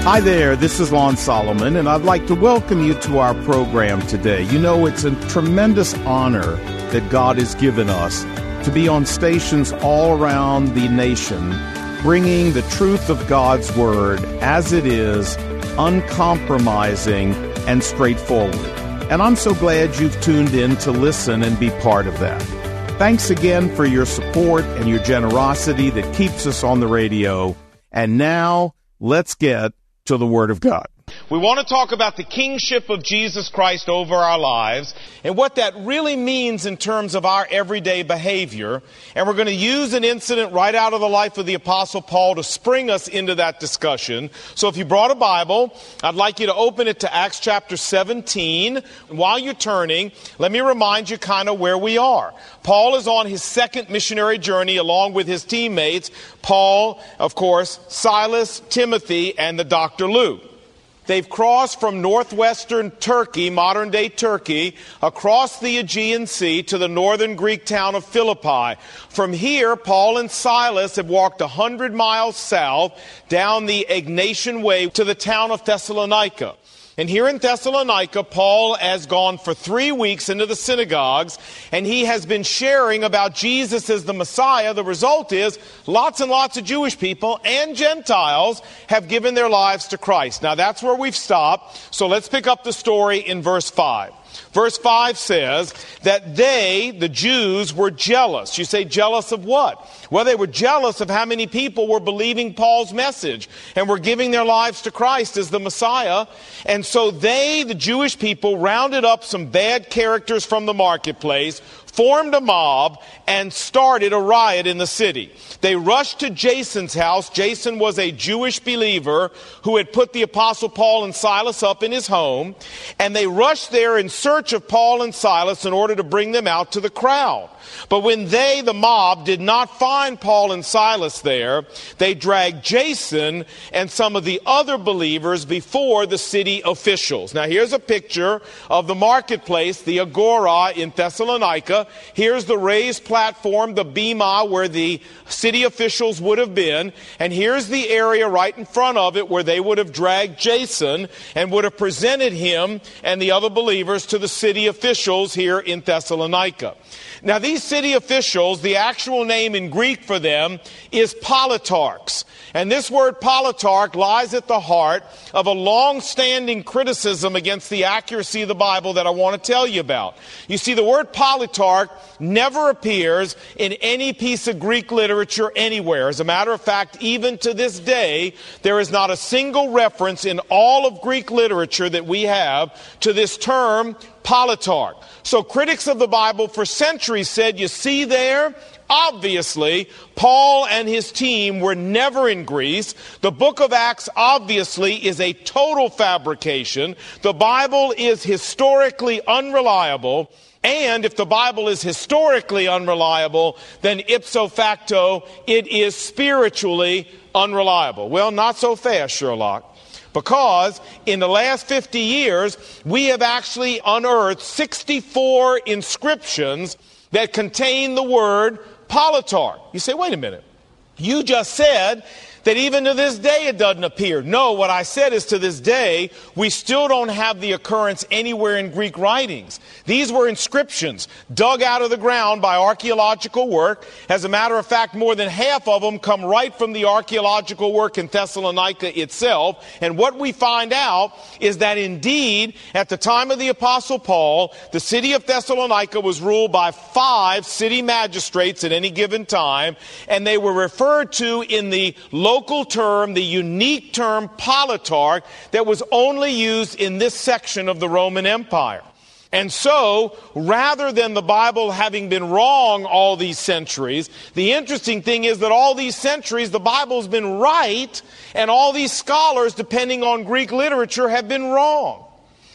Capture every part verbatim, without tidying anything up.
Hi there, this is Lon Solomon, and I'd like to welcome you to our program today. You know, it's a tremendous honor that God has given us to be on stations all around the nation, bringing the truth of God's Word as it is, uncompromising and straightforward. And I'm so glad you've tuned in to listen and be part of that. Thanks again for your support and your generosity that keeps us on the radio. And now, let's get to the Word of God. We want to talk about the kingship of Jesus Christ over our lives and what that really means in terms of our everyday behavior. And we're going to use an incident right out of the life of the Apostle Paul to spring us into that discussion. So if you brought a Bible, I'd like you to open it to Acts chapter seventeen. While you're turning, let me remind you kind of where we are. Paul is on his second missionary journey along with his teammates, Paul, of course, Silas, Timothy, and the Doctor Luke. They've crossed from northwestern Turkey, modern-day Turkey, across the Aegean Sea to the northern Greek town of Philippi. From here, Paul and Silas have walked one hundred miles south down the Egnatian Way to the town of Thessalonica. And here in Thessalonica, Paul has gone for three weeks into the synagogues, and he has been sharing about Jesus as the Messiah. The result is lots and lots of Jewish people and Gentiles have given their lives to Christ. Now, that's where we've stopped, so let's pick up the story in verse five. Verse five says that they, the Jews, were jealous. You say, jealous of what? Well, they were jealous of how many people were believing Paul's message and were giving their lives to Christ as the Messiah. And so they, the Jewish people, rounded up some bad characters from the marketplace, formed a mob, and started a riot in the city. They rushed to Jason's house. Jason was a Jewish believer who had put the Apostle Paul and Silas up in his home, and they rushed there in search of Paul and Silas in order to bring them out to the crowd. But when they, the mob, did not find Paul and Silas there, they dragged Jason and some of the other believers before the city officials. Now here's a picture of the marketplace, the Agora in Thessalonica. Here's the raised platform, the bema, where the city officials would have been. And here's the area right in front of it where they would have dragged Jason and would have presented him and the other believers to the city officials here in Thessalonica. Now, these city officials, the actual name in Greek for them is politarchs. And this word politarch lies at the heart of a long-standing criticism against the accuracy of the Bible that I want to tell you about. You see, the word politarch never appears in any piece of Greek literature anywhere. As a matter of fact, even to this day, there is not a single reference in all of Greek literature that we have to this term politarch. So critics of the Bible for centuries said, you see there, obviously, Paul and his team were never in Greece. The book of Acts obviously is a total fabrication. The Bible is historically unreliable. And if the Bible is historically unreliable, then ipso facto, it is spiritually unreliable. Well, not so fast, Sherlock. Because in the last fifty years, we have actually unearthed sixty-four inscriptions that contain the word politarch. You say, wait a minute. You just said that even to this day it doesn't appear. No, what I said is to this day, we still don't have the occurrence anywhere in Greek writings. These were inscriptions dug out of the ground by archaeological work. As a matter of fact, more than half of them come right from the archaeological work in Thessalonica itself. And what we find out is that indeed, at the time of the Apostle Paul, the city of Thessalonica was ruled by five city magistrates at any given time, and they were referred to in the local local term, the unique term politarch that was only used in this section of the Roman Empire. And so, rather than the Bible having been wrong all these centuries, the interesting thing is that all these centuries the Bible's been right, and all these scholars, depending on Greek literature, have been wrong.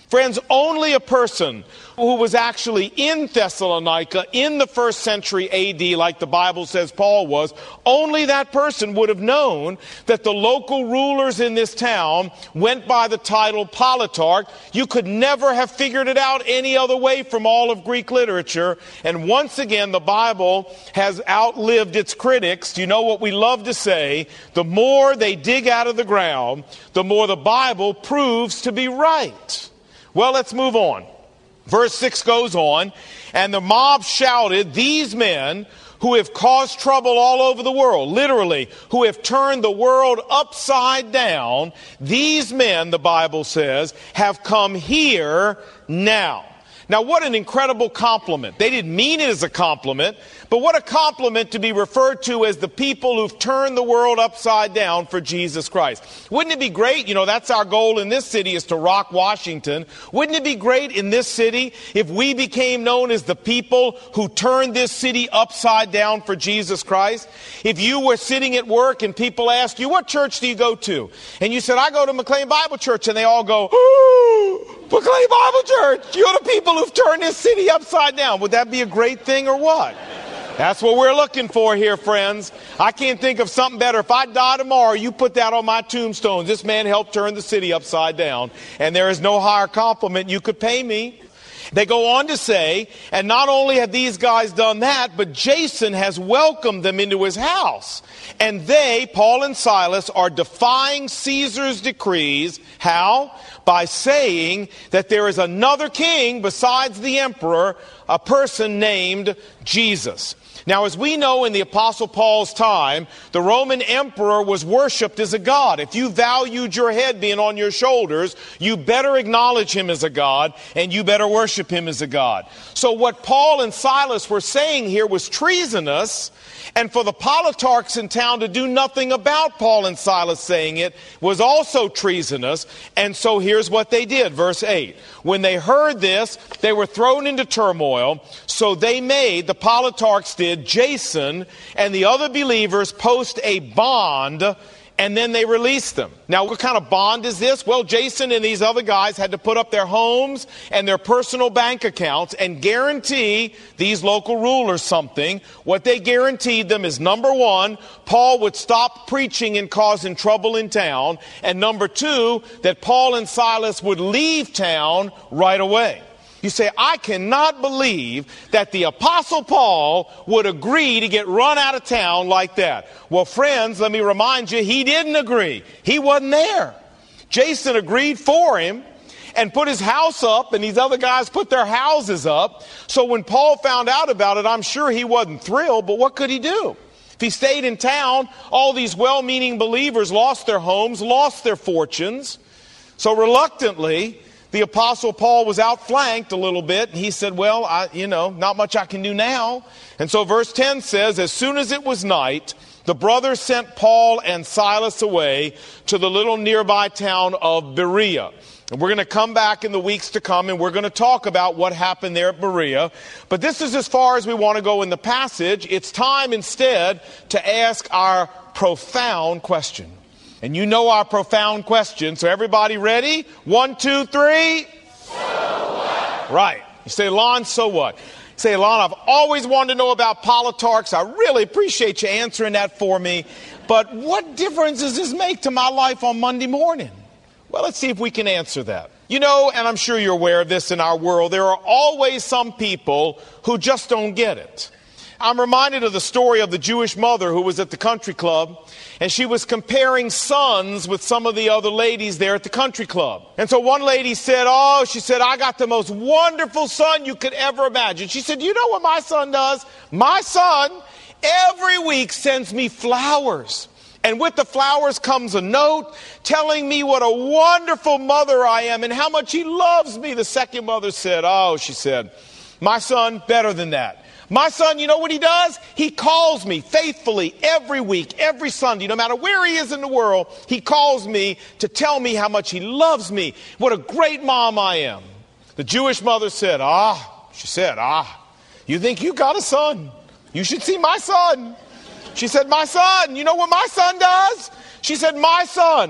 Friends, only a person who was actually in Thessalonica in the first century A D, like the Bible says Paul was, only that person would have known that the local rulers in this town went by the title Politarch. You could never have figured it out any other way from all of Greek literature. And once again, the Bible has outlived its critics. You know what we love to say? The more they dig out of the ground, the more the Bible proves to be right. Well, let's move on. Verse six goes on, and the mob shouted, "These men who have caused trouble all over the world," literally, who have turned the world upside down, these men, the Bible says, have come here now. Now, what an incredible compliment. They didn't mean it as a compliment, but what a compliment to be referred to as the people who've turned the world upside down for Jesus Christ. Wouldn't it be great? You know, that's our goal in this city, is to rock Washington. Wouldn't it be great in this city if we became known as the people who turned this city upside down for Jesus Christ? If you were sitting at work and people ask you, "What church do you go to?" And you said, "I go to McLean Bible Church," and they all go, "Ooh, McLean Bible Church, you're the people who've turned this city upside down." Would that be a great thing or what? That's what we're looking for here, friends. I can't think of something better. If I die tomorrow, you put that on my tombstone. This man helped turn the city upside down, and there is no higher compliment you could pay me. They go on to say, and not only have these guys done that, but Jason has welcomed them into his house. And they, Paul and Silas, are defying Caesar's decrees. How? By saying that there is another king besides the emperor, a person named Jesus. Now, as we know, in the Apostle Paul's time, the Roman emperor was worshipped as a god. If you valued your head being on your shoulders, you better acknowledge him as a god, and you better worship him as a god. So what Paul and Silas were saying here was treasonous, and for the politarchs in town to do nothing about Paul and Silas saying it was also treasonous. And so here's what they did, verse eight. When they heard this, they were thrown into turmoil. So they made, the politarchs did, Jason and the other believers post a bond, and then they released them. Now, what kind of bond is this? Well, Jason and these other guys had to put up their homes and their personal bank accounts and guarantee these local rulers something. What they guaranteed them is, number one, Paul would stop preaching and causing trouble in town, and number two, that Paul and Silas would leave town right away. You say, I cannot believe that the Apostle Paul would agree to get run out of town like that. Well, friends, let me remind you, he didn't agree. He wasn't there. Jason agreed for him and put his house up, and these other guys put their houses up. So when Paul found out about it, I'm sure he wasn't thrilled, but what could he do? If he stayed in town, all these well-meaning believers lost their homes, lost their fortunes. So reluctantly, the Apostle Paul was outflanked a little bit, and he said, well, I, you know, not much I can do now. And so verse ten says, as soon as it was night, the brothers sent Paul and Silas away to the little nearby town of Berea. And we're going to come back in the weeks to come, and we're going to talk about what happened there at Berea. But this is as far as we want to go in the passage. It's time instead to ask our profound question. And you know our profound question, so everybody ready? One, two, three. So what? Right. You say, Lon, so what? You say, Lon, I've always wanted to know about politarchs. I really appreciate you answering that for me. But what difference does this make to my life on Monday morning? Well, let's see if we can answer that. You know, and I'm sure you're aware of this in our world, there are always some people who just don't get it. I'm reminded of the story of the Jewish mother who was at the country club, and she was comparing sons with some of the other ladies there at the country club. And so one lady said, oh, she said, I got the most wonderful son you could ever imagine. She said, you know what my son does? My son every week sends me flowers. And with the flowers comes a note telling me what a wonderful mother I am and how much he loves me. The second mother said, oh, she said, my son, better than that. My son, you know what he does? He calls me faithfully every week, every Sunday, no matter where he is in the world. He calls me to tell me how much he loves me, what a great mom I am. The Jewish mother said, ah, she said, ah, you think you got a son? You should see my son. She said, my son, you know what my son does? She said, my son,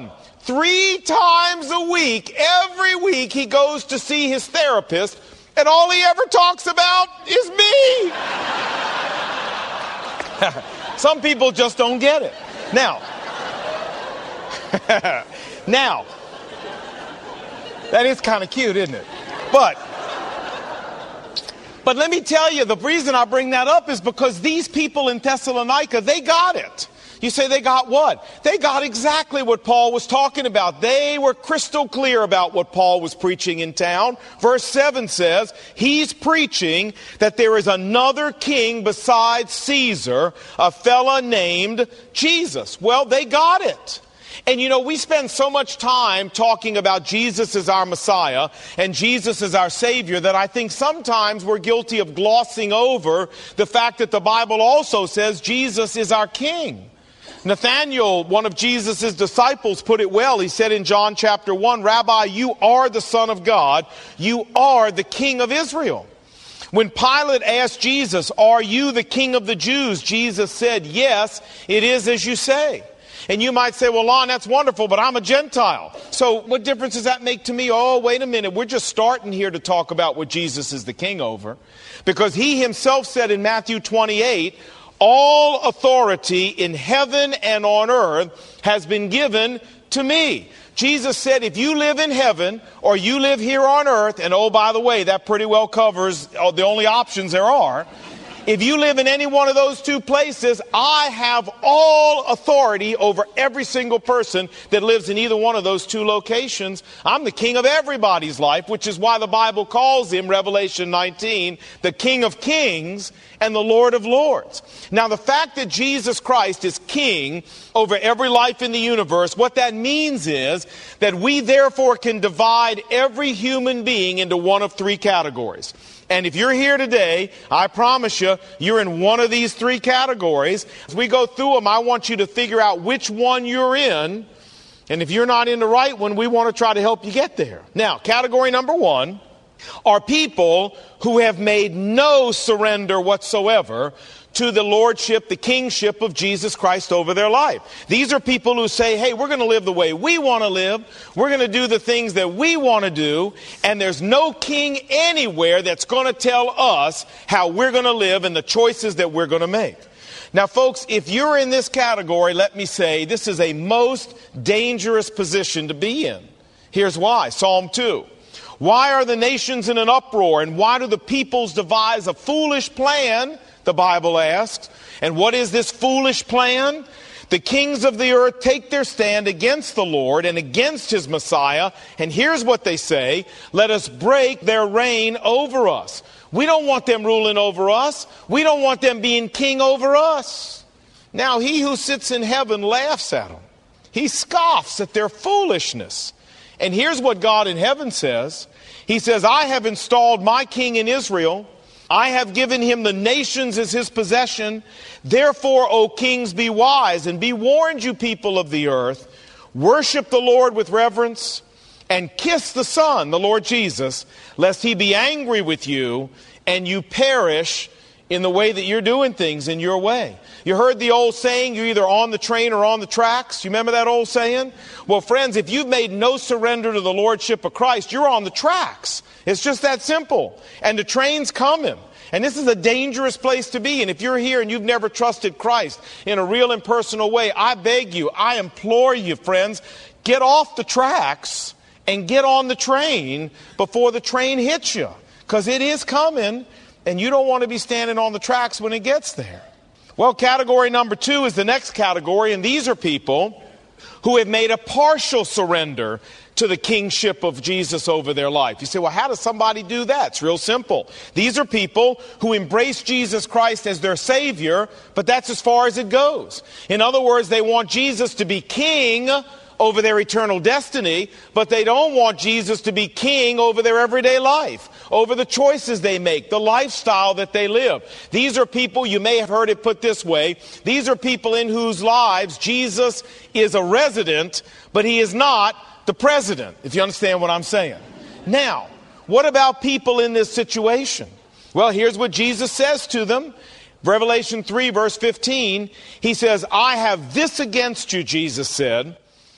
Three times a week, every week, he goes to see his therapist, and all he ever talks about is me. Some people just don't get it. Now, now, that is kind of cute, isn't it? But, but let me tell you, the reason I bring that up is because these people in Thessalonica, they got it. You say they got what? They got exactly what Paul was talking about. They were crystal clear about what Paul was preaching in town. Verse seven says, he's preaching that there is another king besides Caesar, a fella named Jesus. Well, they got it. And you know, we spend so much time talking about Jesus as our Messiah and Jesus as our Savior that I think sometimes we're guilty of glossing over the fact that the Bible also says Jesus is our King. Nathanael, one of Jesus' disciples, put it well. He said in John chapter one, Rabbi, you are the Son of God. You are the King of Israel. When Pilate asked Jesus, are you the King of the Jews? Jesus said, yes, it is as you say. And you might say, well, Lon, that's wonderful, but I'm a Gentile. So what difference does that make to me? Oh, wait a minute. We're just starting here to talk about what Jesus is the king over. Because he himself said in Matthew twenty-eight, all authority in heaven and on earth has been given to me. Jesus said, if you live in heaven or you live here on earth, and oh, by the way, that pretty well covers the only options there are. If you live in any one of those two places, I have all authority over every single person that lives in either one of those two locations. I'm the king of everybody's life, which is why the Bible calls him, Revelation nineteen, the King of Kings and the Lord of Lords. Now, the fact that Jesus Christ is king over every life in the universe, what that means is that we therefore can divide every human being into one of three categories. And if you're here today, I promise you, you're in one of these three categories. As we go through them, I want you to figure out which one you're in. And if you're not in the right one, we want to try to help you get there. Now, category number one are people who have made no surrender whatsoever to the lordship, the kingship of Jesus Christ over their life. These are people who say, hey, we're going to live the way we want to live. We're going to do the things that we want to do. And there's no king anywhere that's going to tell us how we're going to live and the choices that we're going to make. Now, folks, if you're in this category, let me say, this is a most dangerous position to be in. Here's why. Psalm two. Why are the nations in an uproar? And why do the peoples devise a foolish plan? The Bible asks. And what is this foolish plan? The kings of the earth take their stand against the Lord and against his Messiah. And here's what they say. Let us break their reign over us. We don't want them ruling over us. We don't want them being king over us. Now, he who sits in heaven laughs at them. He scoffs at their foolishness. And here's what God in heaven says. He says, I have installed my king in Israel. I have given him the nations as his possession. Therefore, O kings, be wise and be warned, you people of the earth. Worship the Lord with reverence and kiss the Son, the Lord Jesus, lest he be angry with you and you perish in the way that you're doing things in your way. You heard the old saying, you're either on the train or on the tracks. You remember that old saying? Well, friends, if you've made no surrender to the lordship of Christ, you're on the tracks. It's just that simple. And the train's coming. And this is a dangerous place to be. And if you're here and you've never trusted Christ in a real and personal way, I beg you, I implore you, friends, get off the tracks and get on the train before the train hits you. Because it is coming, and you don't want to be standing on the tracks when it gets there. Well, category number two is the next category, and these are people who have made a partial surrender to the kingship of Jesus over their life. You say, well, how does somebody do that? It's real simple. These are people who embrace Jesus Christ as their Savior, but that's as far as it goes. In other words, they want Jesus to be king over their eternal destiny, but they don't want Jesus to be king over their everyday life, over the choices they make, the lifestyle that they live. These are people, you may have heard it put this way, these are people in whose lives Jesus is a resident, but he is not the president, if you understand what I'm saying. Now, what about people in this situation? Well, here's what Jesus says to them. Revelation three, verse fifteen, he says, I have this against you, Jesus said,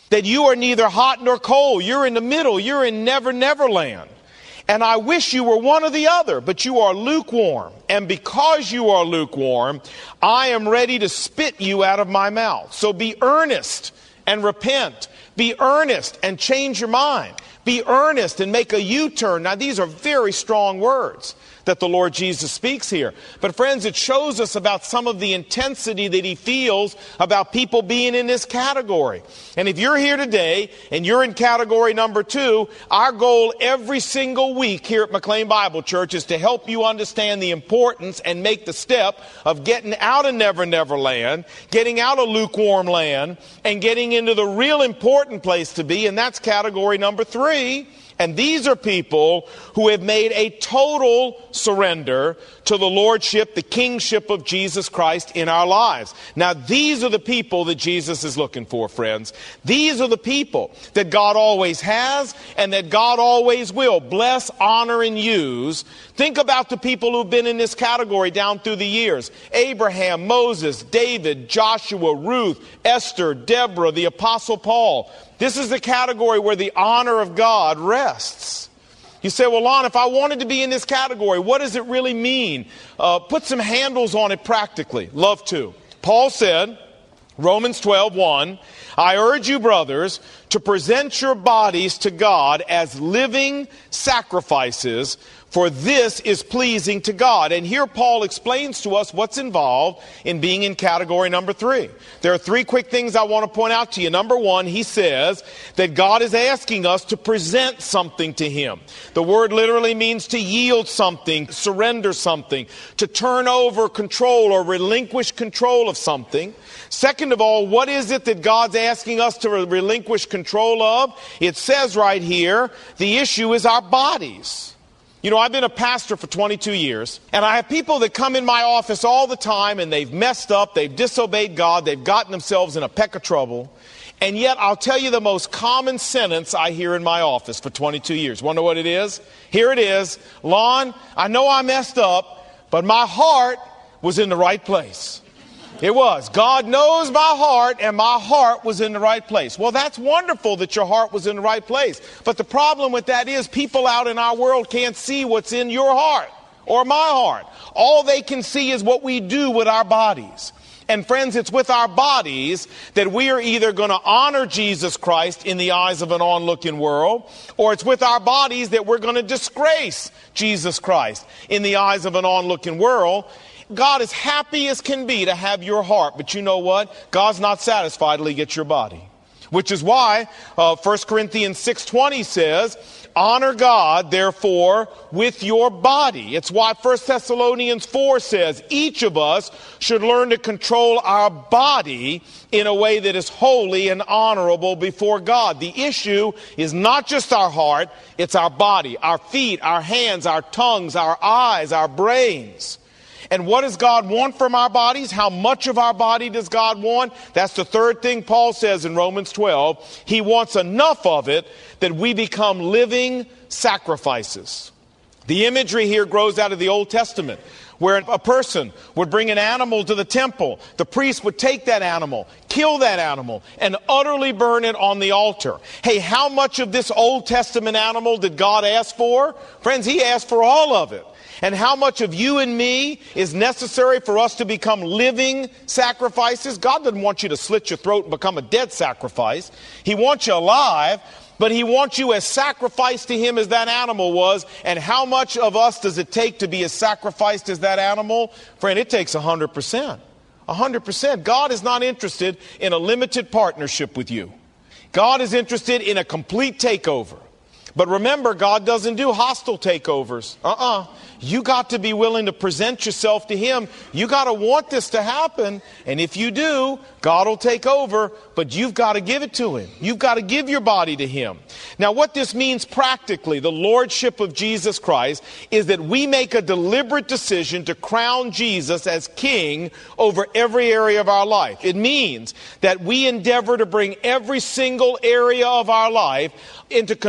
that you are neither hot nor cold. You're in the middle. You're in Never Never Land. And I wish you were one or the other, but you are lukewarm. And because you are lukewarm, I am ready to spit you out of my mouth. So be earnest and repent. Be earnest and change your mind. Be earnest and make a U-turn. Now, these are very strong words that the Lord Jesus speaks here. But friends, it shows us about some of the intensity that he feels about people being in this category. And if you're here today and you're in category number two, our goal every single week here at McLean Bible Church is to help you understand the importance and make the step of getting out of Never Never Land, getting out of lukewarm land, and getting into the real important place to be, and that's category number three. And these are people who have made a total surrender to the lordship, the kingship of Jesus Christ in our lives. Now, these are the people that Jesus is looking for, friends. These are the people that God always has and that God always will bless, honor, and use. Think about the people who've been in this category down through the years. Abraham, Moses, David, Joshua, Ruth, Esther, Deborah, the Apostle Paul. This is the category where the honor of God rests. You say, well, Lon, if I wanted to be in this category, what does it really mean? Uh, put some handles on it practically. Love to. Paul said, Romans twelve one, I urge you, brothers, to present your bodies to God as living sacrifices, for this is pleasing to God. And here Paul explains to us what's involved in being in category number three. There are three quick things I want to point out to you. Number one, he says that God is asking us to present something to him. The word literally means to yield something, surrender something, to turn over control or relinquish control of something. Second of all, what is it that God's asking us to relinquish control of? It says right here, the issue is our bodies. You know, I've been a pastor for twenty-two years, and I have people that come in my office all the time, and they've messed up, they've disobeyed God, they've gotten themselves in a peck of trouble, and yet I'll tell you the most common sentence I hear in my office for twenty-two years. Want to know what it is? Here it is. Lon, I know I messed up, but my heart was in the right place. It was. God knows my heart, and my heart was in the right place. Well, that's wonderful that your heart was in the right place. But the problem with that is people out in our world can't see what's in your heart or my heart. All they can see is what we do with our bodies. And friends, it's with our bodies that we are either going to honor Jesus Christ in the eyes of an onlooking world, or it's with our bodies that we're going to disgrace Jesus Christ in the eyes of an onlooking world. God is happy as can be to have your heart, but you know what? God's not satisfied till he gets your body. Which is why uh, First Corinthians six twenty says, honor God, therefore, with your body. It's why First Thessalonians four says, each of us should learn to control our body in a way that is holy and honorable before God. The issue is not just our heart, it's our body, our feet, our hands, our tongues, our eyes, our brains. And what does God want from our bodies? How much of our body does God want? That's the third thing Paul says in Romans twelve. He wants enough of it that we become living sacrifices. The imagery here grows out of the Old Testament, where a person would bring an animal to the temple. The priest would take that animal, kill that animal, and utterly burn it on the altar. Hey, how much of this Old Testament animal did God ask for? Friends, he asked for all of it. And how much of you and me is necessary for us to become living sacrifices? God doesn't want you to slit your throat and become a dead sacrifice. He wants you alive, but he wants you as sacrificed to him as that animal was. And how much of us does it take to be as sacrificed as that animal? Friend, it takes one hundred percent. one hundred percent. God is not interested in a limited partnership with you. God is interested in a complete takeover. But remember, God doesn't do hostile takeovers. Uh-uh. You got to be willing to present yourself to him. You got to want this to happen. And if you do, God will take over, but you've got to give it to him. You've got to give your body to him. Now, what this means practically, the lordship of Jesus Christ, is that we make a deliberate decision to crown Jesus as king over every area of our life. It means that we endeavor to bring every single area of our life into conformity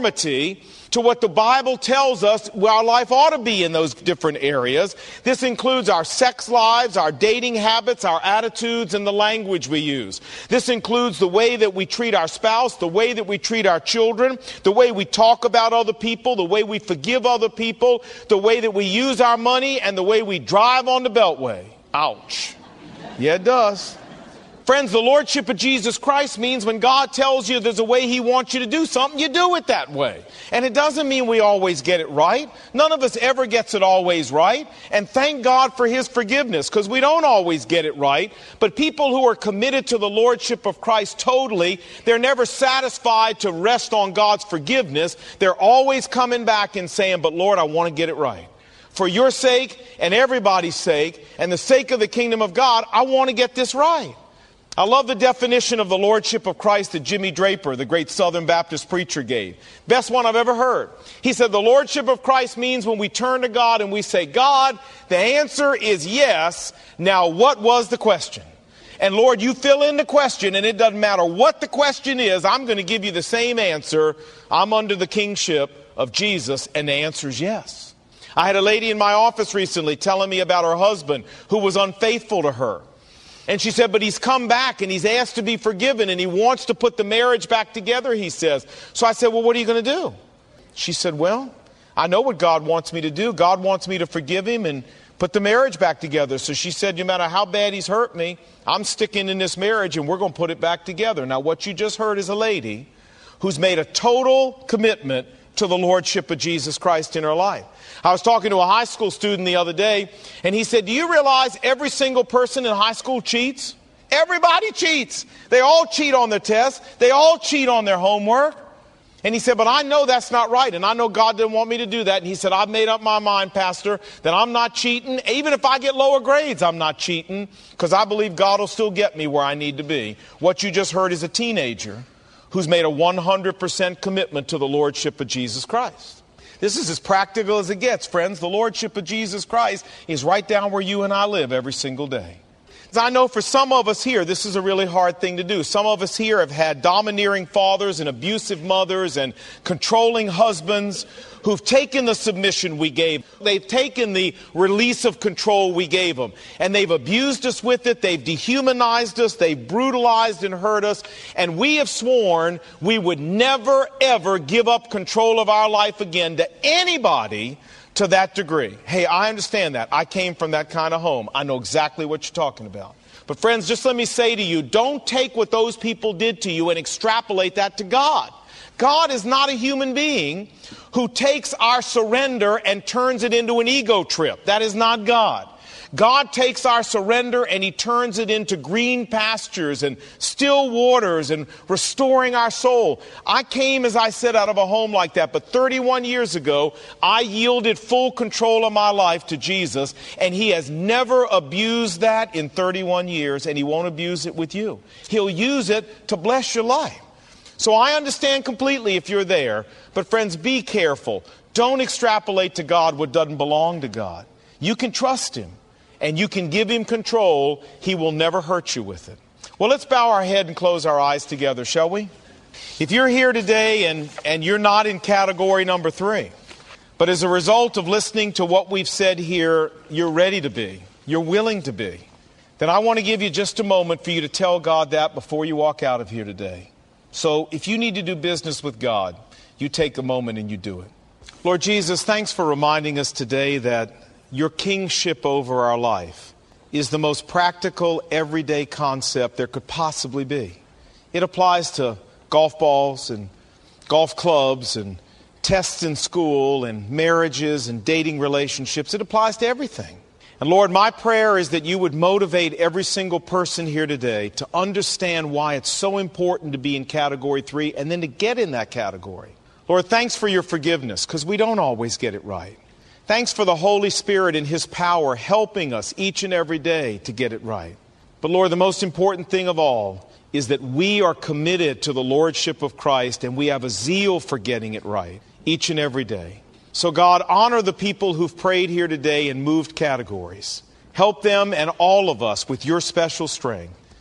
conformity to what the Bible tells us our life ought to be in those different areas. This includes our sex lives, our dating habits, our attitudes, and the language we use. This includes the way that we treat our spouse, the way that we treat our children, the way we talk about other people, the way we forgive other people, the way that we use our money, and the way we drive on the Beltway. Ouch. Yeah, it does. Friends, the Lordship of Jesus Christ means when God tells you there's a way He wants you to do something, you do it that way. And it doesn't mean we always get it right. None of us ever gets it always right. And thank God for His forgiveness, because we don't always get it right. But people who are committed to the Lordship of Christ totally, they're never satisfied to rest on God's forgiveness. They're always coming back and saying, but Lord, I want to get it right. For your sake and everybody's sake and the sake of the kingdom of God, I want to get this right. I love the definition of the Lordship of Christ that Jimmy Draper, the great Southern Baptist preacher, gave. Best one I've ever heard. He said, the Lordship of Christ means when we turn to God and we say, God, the answer is yes. Now, what was the question? And Lord, you fill in the question, and it doesn't matter what the question is, I'm going to give you the same answer. I'm under the kingship of Jesus, and the answer is yes. I had a lady in my office recently telling me about her husband who was unfaithful to her. And she said, but he's come back and he's asked to be forgiven and he wants to put the marriage back together, he says. So I said, well, what are you going to do? She said, well, I know what God wants me to do. God wants me to forgive him and put the marriage back together. So she said, no matter how bad he's hurt me, I'm sticking in this marriage and we're going to put it back together. Now, what you just heard is a lady who's made a total commitment to the Lordship of Jesus Christ in her life. I was talking to a high school student the other day, and he said, do you realize every single person in high school cheats? Everybody cheats. They all cheat on their tests. They all cheat on their homework. And he said, but I know that's not right, and I know God didn't want me to do that. And he said, I've made up my mind, Pastor, that I'm not cheating. Even if I get lower grades, I'm not cheating, because I believe God will still get me where I need to be. What you just heard is a teenager who's made a one hundred percent commitment to the Lordship of Jesus Christ. This is as practical as it gets, friends. The Lordship of Jesus Christ is right down where you and I live every single day. I know for some of us here, this is a really hard thing to do. Some of us here have had domineering fathers and abusive mothers and controlling husbands who've taken the submission we gave. They've taken the release of control we gave them. And they've abused us with it. They've dehumanized us. They've brutalized and hurt us. And we have sworn we would never, ever give up control of our life again to anybody to that degree. Hey, I understand that. I came from that kind of home. I know exactly what you're talking about. But friends, just let me say to you, don't take what those people did to you and extrapolate that to God. God is not a human being who takes our surrender and turns it into an ego trip. That is not God. God takes our surrender and He turns it into green pastures and still waters and restoring our soul. I came, as I said, out of a home like that, but thirty-one years ago, I yielded full control of my life to Jesus, and He has never abused that in thirty-one years, and He won't abuse it with you. He'll use it to bless your life. So I understand completely if you're there, but friends, be careful. Don't extrapolate to God what doesn't belong to God. You can trust Him. And you can give Him control. He will never hurt you with it. Well, let's bow our head and close our eyes together, shall we? If you're here today and, and you're not in category number three, but as a result of listening to what we've said here, you're ready to be, you're willing to be, then I want to give you just a moment for you to tell God that before you walk out of here today. So if you need to do business with God, you take a moment and you do it. Lord Jesus, thanks for reminding us today that your kingship over our life is the most practical, everyday concept there could possibly be. It applies to golf balls and golf clubs and tests in school and marriages and dating relationships. It applies to everything. And Lord, my prayer is that you would motivate every single person here today to understand why it's so important to be in category three and then to get in that category. Lord, thanks for your forgiveness, because we don't always get it right. Thanks for the Holy Spirit and His power helping us each and every day to get it right. But Lord, the most important thing of all is that we are committed to the Lordship of Christ and we have a zeal for getting it right each and every day. So God, honor the people who've prayed here today and moved categories. Help them and all of us with your special strength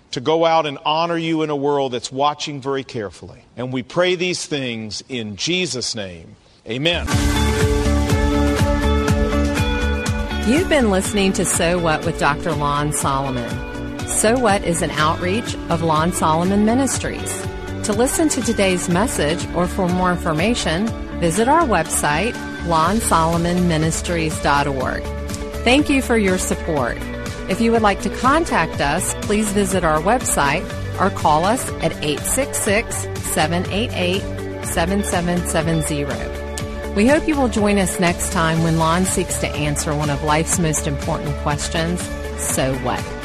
to go out and honor you in a world that's watching very carefully. And we pray these things in Jesus' name. Amen. You've been listening to So What with Doctor Lon Solomon. So What is an outreach of Lon Solomon Ministries. To listen to today's message or for more information, visit our website, lon solomon ministries dot org. Thank you for your support. If you would like to contact us, please visit our website or call us at eight six six, seven eight eight, seven seven seven zero. We hope you will join us next time when Lon seeks to answer one of life's most important questions, so what?